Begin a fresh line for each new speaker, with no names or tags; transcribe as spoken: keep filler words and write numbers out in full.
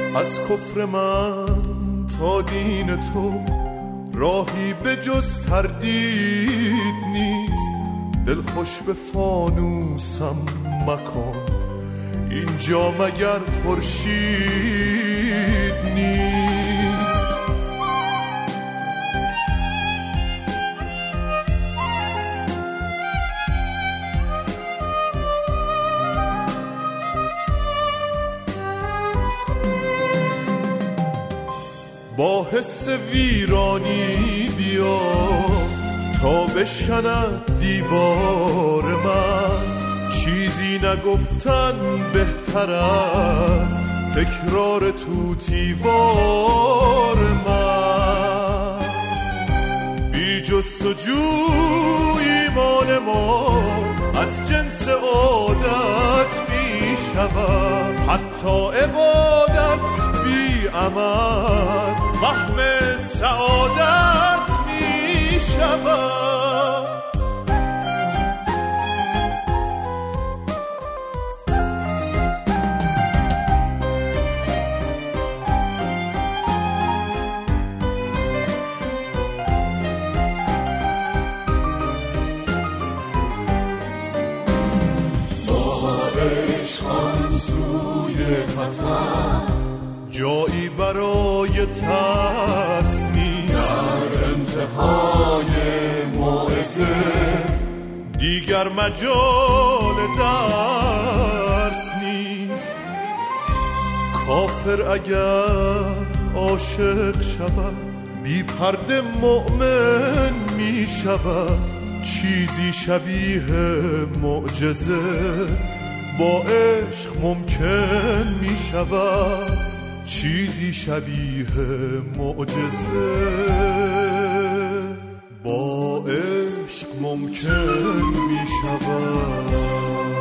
از کفر من تا دین تو راهی به جز تردید نیست. دل خوش به فانوسم مکن، اینجا مگر خورشید نیست. با حس ویرانی بیا تا بشکند دیوار من. چیزی نگفتن بهتر از تکرار توتیوار من. بی جستجو ایمان ما از جنس عادت می شود. حتی عبادت بی عمل فهم سعادت می شود. جایی برای ترس نیست. در انتهای موعظه دیگر مجال درس نیست. کافر اگر عاشق شود بی پرده مؤمن می شود. چیزی شبیه معجزه با عشق ممکن می شود. چیزی شبیه معجزه با عشق ممکن می شود.